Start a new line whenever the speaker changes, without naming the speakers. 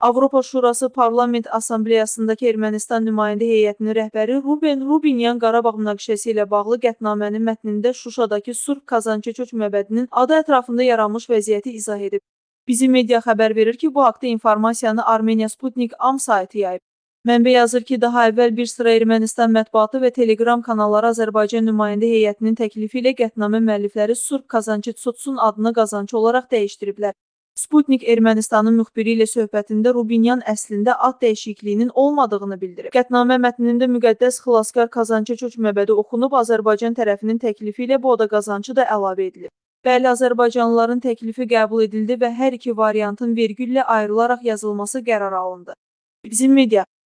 Avropa Şurası Parlament Assambleyasındakı Ermənistan nümayəndə heyətinin rəhbəri Ruben Rubinyan Qarabağ münaqişəsi ilə bağlı qətnamənin mətnində Şuşadakı Surp Kazançı Köç məbədinin adı ətrafında yaranmış vəziyyəti izah edib. Bizim media xəbər verir ki, bu haqda informasiyanı Armeniya Sputnik Am saytı yayıb. Mənbə yazır ki, daha əvvəl bir sıra Ermənistan mətbuatı və Telegram kanalları Azərbaycan nümayəndə heyətinin təklifi ilə qətnamə müəllifləri Surp Kazançı Çotsun adını Qazançı olaraq dəyişdiriblər. Sputnik Ermənistanın müxbiri ilə söhbətində Rubinyan əslində ad dəyişikliyinin olmadığını bildirib. Qətnamə mətnində müqəddəs xilaskar Kazançı Köç məbədi oxunub, Azərbaycan tərəfinin təklifi ilə bu oda Qazançı da əlavə edilib. Bəli, azərbaycanlıların təklifi qəbul edildi və hər iki variantın vergüllə ayrılaraq yazılması qərara alındı. Bizim media